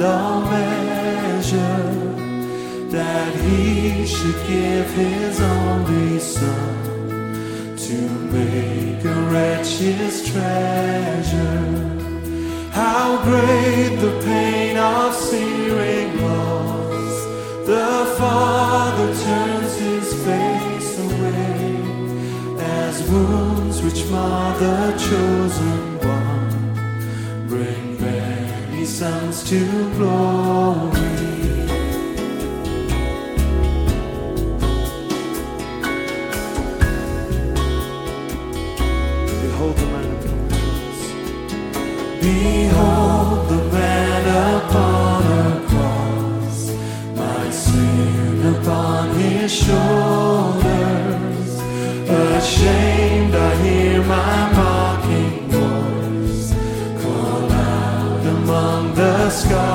all measure, that he should give his only Son to make a wretch his treasure. How great the pain of searing loss! The Father turns his face away, as wounds which mar the chosen one bring many sons to glory.